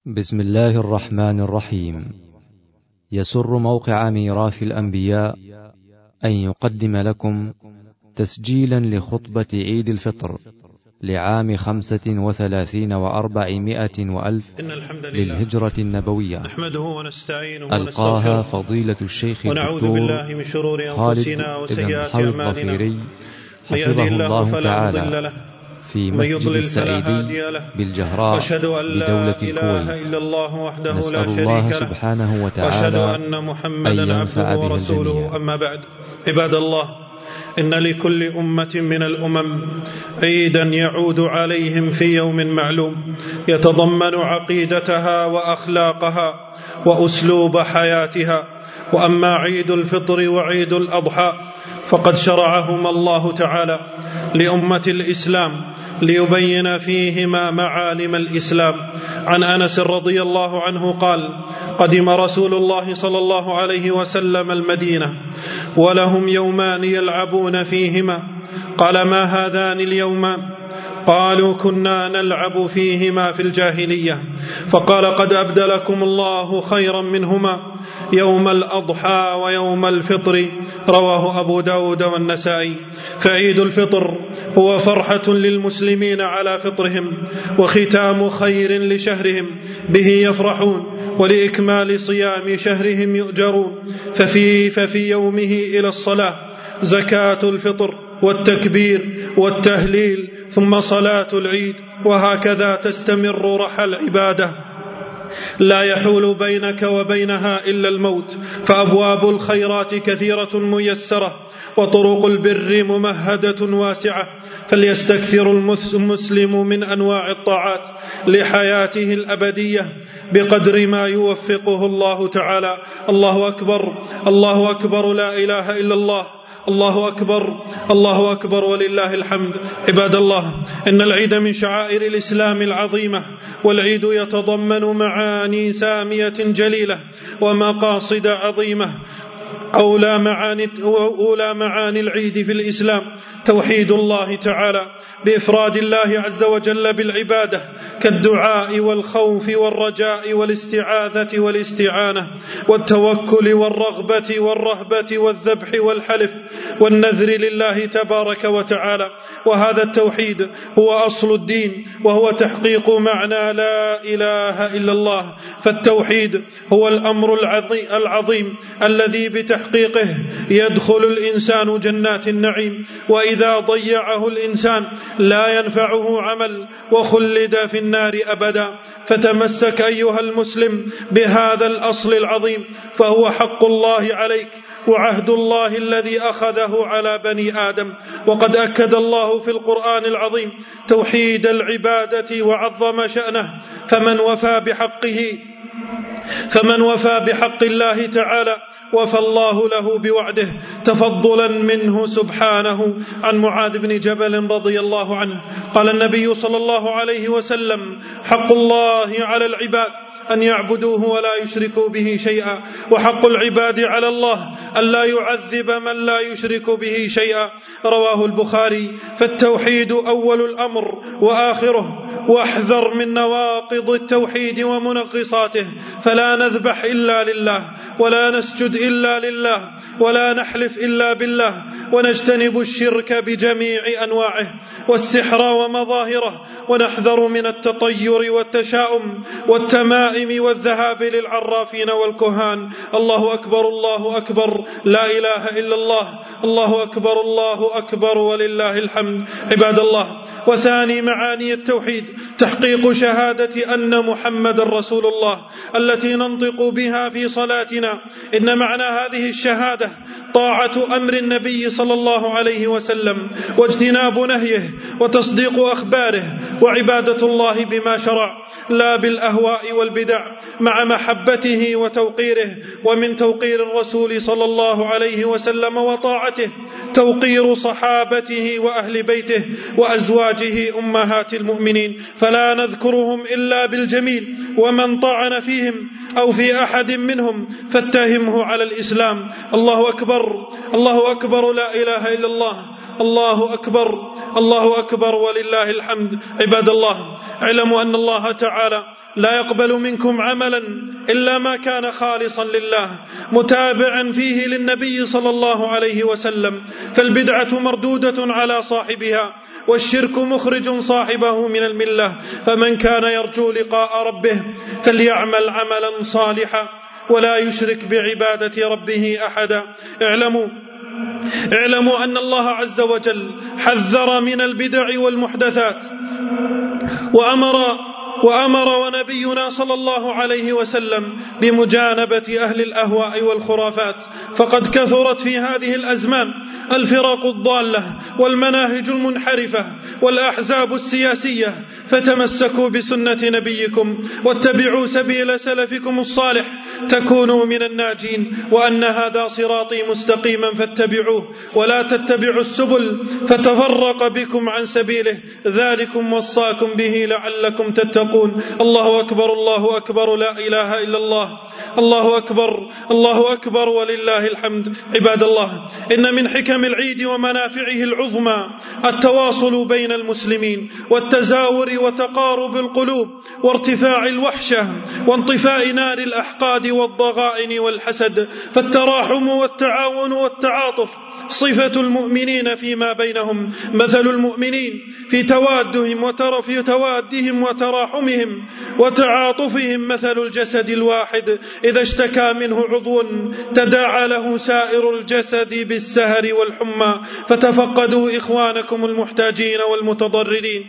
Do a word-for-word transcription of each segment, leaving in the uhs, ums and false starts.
بسم الله الرحمن الرحيم. يسر موقع ميراث الأنبياء أن يقدم لكم تسجيلا لخطبة عيد الفطر لعام خمسة وثلاثين وأربعمائة وألف للهجرة النبوية، ألقاها فضيلة الشيخ الدكتور خالد بن حوي الظفيري حفظه الله تعالى في مسجد السعيدي بالجهراء بدولة الكويت. نسأل الله سبحانه وتعالى أن ينفع به الجميع. أما بعد، عباد الله، إن لكل أمة من الأمم عيدا يعود عليهم في يوم معلوم يتضمن عقيدتها وأخلاقها وأسلوب حياتها. وأما عيد الفطر وعيد الأضحى فقد شرعهما الله تعالى لأمة الإسلام ليبين فيهما معالم الإسلام. عن أنس رضي الله عنه قال: قدم رسول الله صلى الله عليه وسلم المدينة ولهم يومان يلعبون فيهما. قال: ما هذان اليومان؟ قالوا: كنا نلعب فيهما في الجاهلية. فقال: قد أبدلكم الله خيرا منهما يوم الأضحى ويوم الفطر. رواه أبو داود والنسائي. فعيد الفطر هو فرحة للمسلمين على فطرهم وختام خير لشهرهم به يفرحون، ولإكمال صيام شهرهم يؤجرون. ففي, ففي يومه إلى الصلاة زكاة الفطر والتكبير والتهليل ثم صلاة العيد، وهكذا تستمر رحى العبادة لا يحول بينك وبينها إلا الموت. فأبواب الخيرات كثيرة ميسرة وطرق البر ممهدة واسعة، فليستكثر المسلم من أنواع الطاعات لحياته الأبدية بقدر ما يوفقه الله تعالى. الله أكبر، الله أكبر، لا إله إلا الله، الله أكبر، الله أكبر، ولله الحمد. عباد الله، إن العيد من شعائر الإسلام العظيمة، والعيد يتضمن معاني سامية جليلة ومقاصد عظيمة. أولى معاني, أولى معاني العيد في الإسلام توحيد الله تعالى بإفراد الله عز وجل بالعبادة كالدعاء والخوف والرجاء والاستعاذة والاستعانة والتوكل والرغبة والرهبة والذبح والحلف والنذر لله تبارك وتعالى. وهذا التوحيد هو أصل الدين، وهو تحقيق معنى لا إله إلا الله. فالتوحيد هو الأمر العظيم الذي بتحقيقه يدخل الإنسان جنات النعيم، وإذا ضيعه الإنسان لا ينفعه عمل وخلد في النار أبدا. فتمسك أيها المسلم بهذا الأصل العظيم، فهو حق الله عليك وعهد الله الذي أخذه على بني آدم. وقد أكد الله في القرآن العظيم توحيد العبادة وعظم شأنه، فمن وفى بحقه فمن وفى بحق الله تعالى وفى الله له بوعده تفضلا منه سبحانه. عن معاذ بن جبل رضي الله عنه قال النبي صلى الله عليه وسلم: حق الله على العباد أن يعبدوه ولا يشركوا به شيئا، وحق العباد على الله أن لا يعذب من لا يشرك به شيئا. رواه البخاري. فالتوحيد أول الأمر وآخره، واحذر من نواقض التوحيد ومنقصاته. فلا نذبح إلا لله، ولا نسجد إلا لله، ولا نحلف إلا بالله، ونجتنب الشرك بجميع أنواعه والسحر ومظاهره، ونحذر من التطير والتشاؤم والتمائم والذهاب للعرافين والكهان. الله أكبر، الله أكبر، لا إله إلا الله، الله أكبر، الله أكبر، ولله الحمد. عباد الله، وثاني معاني التوحيد تحقيق شهادة أن محمد رسول الله التي ننطق بها في صلاتنا. إن معنى هذه الشهادة طاعة أمر النبي صلى الله عليه وسلم واجتناب نهيه وتصديق أخباره وعبادة الله بما شرع لا بالأهواء والبدع، مع محبته وتوقيره. ومن توقير الرسول صلى الله عليه وسلم وطاعته توقير صحابته وأهل بيته وأزواجه أمهات المؤمنين، فلا نذكرهم إلا بالجميل، ومن طعن فيهم أو في أحد منهم فاتهمه على الإسلام. الله أكبر، الله أكبر، لا إله إلا الله، الله أكبر الله أكبر ولله الحمد. عباد الله، اعلموا أن الله تعالى لا يقبل منكم عملا إلا ما كان خالصا لله متابعا فيه للنبي صلى الله عليه وسلم، فالبدعة مردودة على صاحبها والشرك مخرج صاحبه من الملة. فمن كان يرجو لقاء ربه فليعمل عملا صالحا ولا يشرك بعبادة ربه أحدا. اعلموا اعلموا أن الله عز وجل حذر من البدع والمحدثات وأمر وأمر ونبينا صلى الله عليه وسلم بمجانبة أهل الأهواء والخرافات، فقد كثرت في هذه الأزمان الفرق الضالة والمناهج المنحرفة والأحزاب السياسية، فتمسكوا بسنة نبيكم واتبعوا سبيل سلفكم الصالح تكونوا من الناجين. وأن هذا صراطي مستقيما فاتبعوه ولا تتبعوا السبل فتفرق بكم عن سبيله، ذلكم وصاكم به لعلكم تتقون. الله أكبر الله أكبر لا إله إلا الله الله أكبر الله أكبر ولله الحمد. عباد الله، إن من حكم العيد ومنافعه العظمى التواصل بين المسلمين والتزاور وتقارب القلوب وارتفاع الوحشة وانطفاء نار الأحقاد والضغائن والحسد، فالتراحم والتعاون والتعاطف صفة المؤمنين فيما بينهم. مثل المؤمنين في توادهم وترف توادهم وتراحمهم وتعاطفهم مثل الجسد الواحد إذا اشتكى منه عضو تداعى له سائر الجسد بالسهر والحمى. فتفقدوا إخوانكم المحتاجين والمتضررين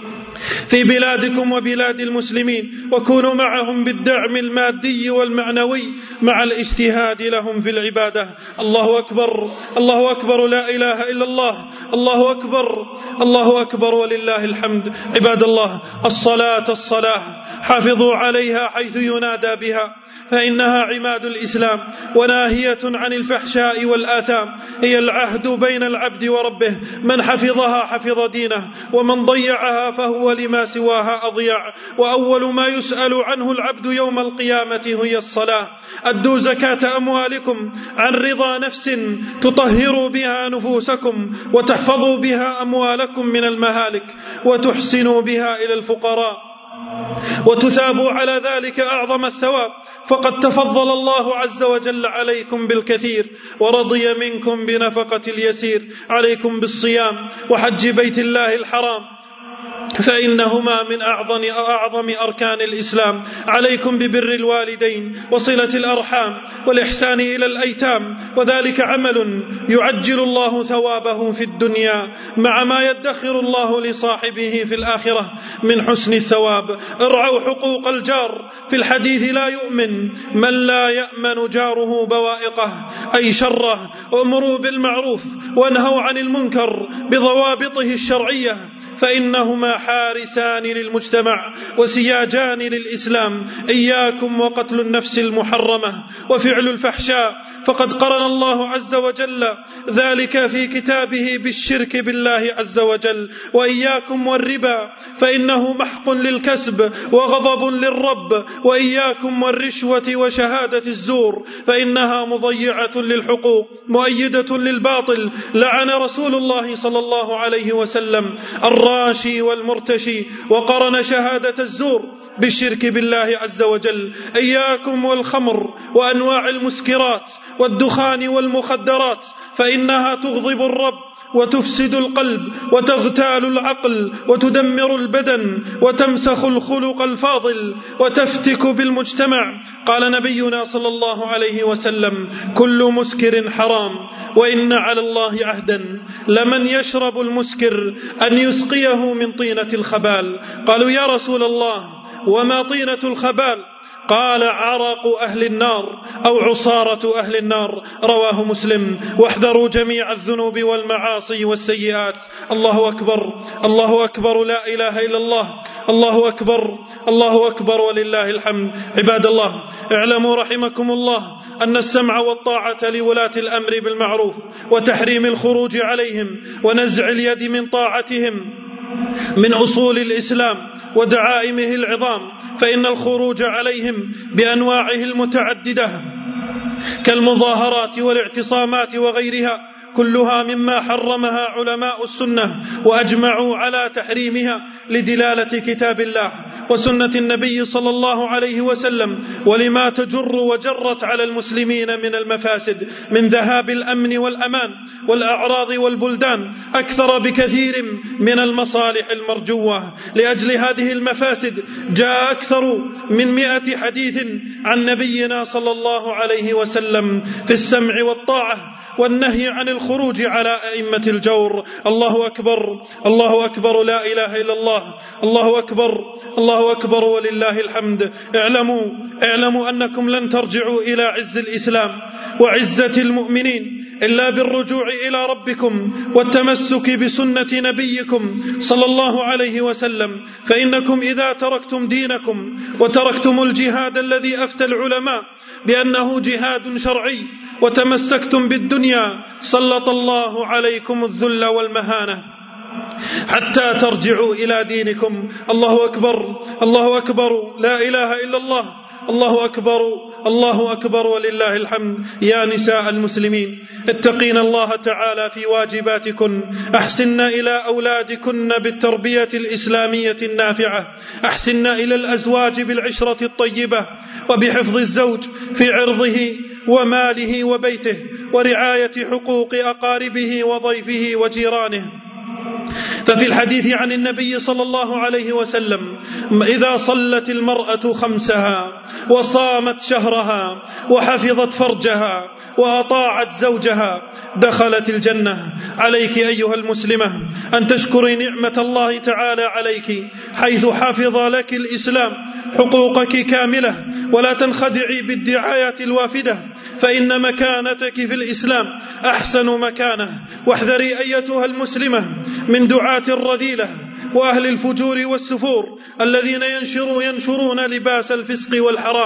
في بلادكم وبلاد المسلمين وكونوا معهم بالدعم المادي والمعنوي مع الاجتهاد لهم في العبادة. الله أكبر الله أكبر لا إله إلا الله الله أكبر الله أكبر ولله الحمد. عباد الله، الصلاة الصلاة حافظوا عليها حيث ينادى بها، فإنها عماد الإسلام وناهية عن الفحشاء والآثام، هي العهد بين العبد وربه، من حفظها حفظ دينه ومن ضيعها فهو لما سواها أضيع. وأول ما يسأل عنه العبد يوم القيامة هي الصلاة. أدوا زكاة أموالكم عن رضا نفس تطهروا بها نفوسكم وتحفظوا بها أموالكم من المهالك وتحسنوا بها إلى الفقراء وتثابوا على ذلك أعظم الثواب، فقد تفضل الله عز وجل عليكم بالكثير ورضي منكم بنفقة اليسير. عليكم بالصيام وحج بيت الله الحرام فإنهما من أعظم أعظم أركان الإسلام. عليكم ببر الوالدين وصلة الأرحام والإحسان إلى الأيتام، وذلك عمل يعجل الله ثوابه في الدنيا مع ما يدخر الله لصاحبه في الآخرة من حسن الثواب. ارعوا حقوق الجار، في الحديث لا يؤمن من لا يأمن جاره بوائقه أي شره. أمروا بالمعروف وانهوا عن المنكر بضوابطه الشرعية، فإنهما حارسان للمجتمع وسياجان للإسلام. إياكم وقتل النفس المحرمة وفعل الفحشاء، فقد قرن الله عز وجل ذلك في كتابه بالشرك بالله عز وجل. وإياكم والربا فإنه محق للكسب وغضب للرب. وإياكم والرشوة وشهادة الزور فإنها مضيعة للحقوق مؤيدة للباطل. لعن رسول الله صلى الله عليه وسلم الراشي والمرتشي، وقرن شهادة الزور بالشرك بالله عز وجل. إياكم والخمر وأنواع المسكرات والدخان والمخدرات، فإنها تغضب الرب وتفسد القلب وتغتال العقل وتدمر البدن وتمسخ الخلق الفاضل وتفتك بالمجتمع. قال نبينا صلى الله عليه وسلم: كل مسكر حرام، وإن على الله عهدا لمن يشرب المسكر أن يسقيه من طينة الخبال. قالوا: يا رسول الله، وما طينة الخبال؟ قال: عرق أهل النار أو عصارة أهل النار. رواه مسلم. واحذروا جميع الذنوب والمعاصي والسيئات. الله أكبر الله أكبر لا إله إلا الله الله أكبر الله أكبر ولله الحمد. عباد الله، اعلموا رحمكم الله أن السمع والطاعة لولاة الأمر بالمعروف وتحريم الخروج عليهم ونزع اليد من طاعتهم من أصول الإسلام ودعائمه العظام، فإن الخروج عليهم بأنواعه المتعددة كالمظاهرات والاعتصامات وغيرها كلها مما حرمها علماء السنة وأجمعوا على تحريمها لدلالة كتاب الله وسنة النبي صلى الله عليه وسلم، ولما تجر وجرت على المسلمين من المفاسد من ذهاب الأمن والأمان والأعراض والبلدان أكثر بكثير من المصالح المرجوة. لأجل هذه المفاسد جاء أكثر من مئة حديث عن نبينا صلى الله عليه وسلم في السمع والطاعة والنهي عن الخروج على أئمة الجور. الله أكبر، الله أكبر، لا إله إلا الله، الله أكبر، الله أكبر ولله الحمد. اعلموا اعلموا أنكم لن ترجعوا إلى عز الإسلام وعزة المؤمنين إلا بالرجوع إلى ربكم والتمسك بسنة نبيكم صلى الله عليه وسلم، فإنكم إذا تركتم دينكم وتركتم الجهاد الذي أفتى العلماء بأنه جهاد شرعي وتمسكتم بالدنيا سلط الله عليكم الذل والمهانة حتى ترجعوا إلى دينكم. الله أكبر، الله أكبر، لا إله إلا الله، الله أكبر، الله أكبر ولله الحمد. يا نساء المسلمين اتقين الله تعالى في واجباتكن، أحسن إلى أولادكن بالتربية الإسلامية النافعة، أحسن إلى الأزواج بالعشرة الطيبة وبحفظ الزوج في عرضه وماله وبيته ورعاية حقوق أقاربه وضيفه وجيرانه. ففي الحديث عن النبي صلى الله عليه وسلم: إذا صلت المرأة خمسها وصامت شهرها وحفظت فرجها وأطاعت زوجها دخلت الجنة. عليك أيها المسلمة أن تشكري نعمة الله تعالى عليك حيث حفظ لك الإسلام حقوقك كاملة، ولا تنخدعي بالدعايات الوافدة، فإن مكانتك في الإسلام أحسن مكانة. واحذري أيتها المسلمة من دعاة الرذيلة وأهل الفجور والسفور الذين ينشرون, ينشرون لباس الفسق والحرام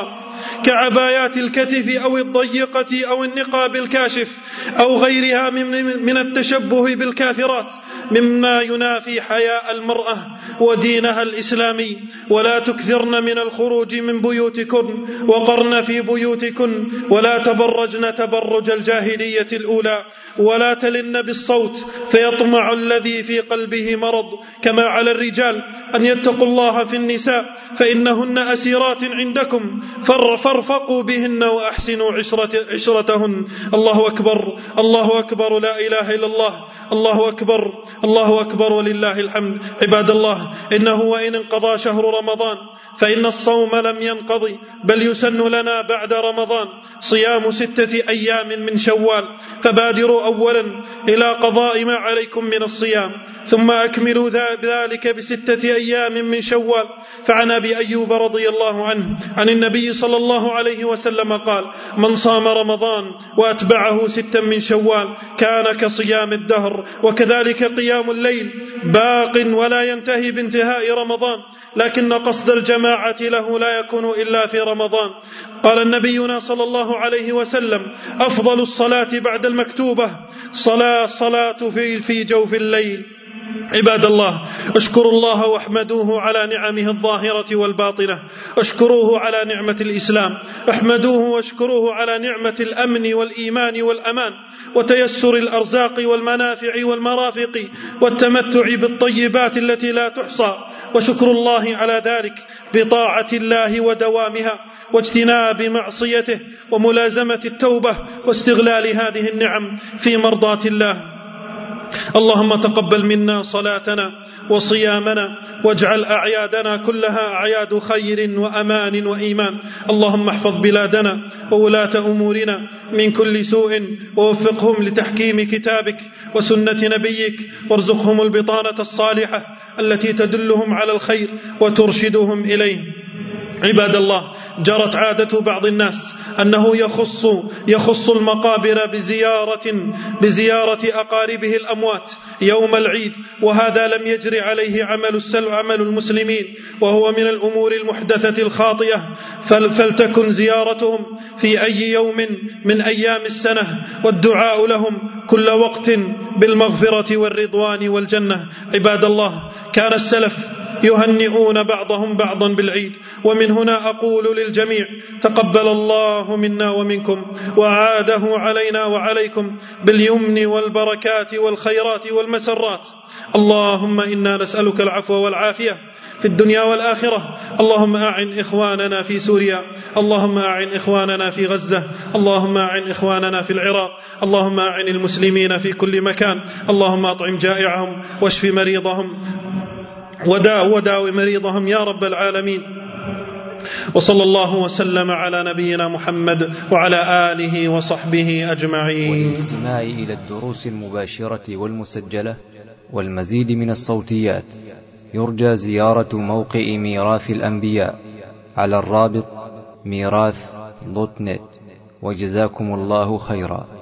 كعبايات الكتف أو الضيقة أو النقاب الكاشف أو غيرها من التشبه بالكافرات مما ينافي حياء المرأة ودينها الإسلامي. ولا تكثرن من الخروج من بيوتكن وقرن في بيوتكن ولا تبرجن تبرج الجاهلية الأولى، ولا تلن بالصوت فيطمع الذي في قلبه مرض. كما على الرجال أن يتقوا الله في النساء فإنهن أسيرات عندكم فارفقوا بهن وأحسنوا عشرة عشرتهن. الله أكبر، الله أكبر، لا إله إلا الله، الله أكبر، الله أكبر ولله الحمد. عباد الله، إنه وإن انقضى شهر رمضان فإن الصوم لم ينقضي، بل يسن لنا بعد رمضان صيام ستة أيام من شوال، فبادروا أولا إلى قضاء ما عليكم من الصيام، ثم أكملوا ذلك بستة أيام من شوال. فعن أبي أيوب رضي الله عنه عن النبي صلى الله عليه وسلم قال: من صام رمضان وأتبعه ستا من شوال كان كصيام الدهر. وكذلك قيام الليل باق ولا ينتهي بانتهاء رمضان، لكن قصد الجماعة له لا يكون إلا في رمضان. قال نبينا صلى الله عليه وسلم: أفضل الصلاة بعد المكتوبة صلاة صلاة في, في جوف الليل. عباد الله، اشكروا الله واحمدوه على نعمه الظاهرة والباطنة، اشكروه على نعمة الإسلام، احمدوه واشكروه على نعمة الأمن والإيمان والأمان وتيسر الأرزاق والمنافع والمرافق والتمتع بالطيبات التي لا تحصى. وشكر الله على ذلك بطاعة الله ودوامها واجتناب معصيته وملازمة التوبة واستغلال هذه النعم في مرضاة الله. اللهم تقبل منا صلاتنا وصيامنا واجعل أعيادنا كلها أعياد خير وأمان وإيمان. اللهم احفظ بلادنا وولاة أمورنا من كل سوء ووفقهم لتحكيم كتابك وسنة نبيك، وارزقهم البطانة الصالحة التي تدلهم على الخير وترشدهم إليه. عباد الله، جرت عادة بعض الناس أنه يخص يخص المقابر بزيارة بزيارة أقاربه الأموات يوم العيد، وهذا لم يجري عليه عمل السلف عمل المسلمين، وهو من الأمور المحدثة الخاطئة. فلتكن زيارتهم في أي يوم من أيام السنة، والدعاء لهم كل وقت بالمغفرة والرضوان والجنة. عباد الله، كان السلف يهنئون بعضهم بعضا بالعيد. ومن هنا أقول للجميع: تقبل الله منا ومنكم، وعاده علينا وعليكم باليمن والبركات والخيرات والمسرات. اللهم إنا نسألك العفو والعافية في الدنيا والآخرة. اللهم أعن إخواننا في سوريا، اللهم أعن إخواننا في غزة، اللهم أعن إخواننا في العراق، اللهم أعن المسلمين في كل مكان. اللهم أطعم جائعهم واشف مريضهم وداو وداو مريضهم يا رب العالمين. وصلى الله وسلم على نبينا محمد وعلى آله وصحبه أجمعين. والاستماع إلى الدروس المباشرة والمسجلة والمزيد من الصوتيات يرجى زيارة موقع ميراث الأنبياء على الرابط ميراث دوت نت. وجزاكم الله خيرا.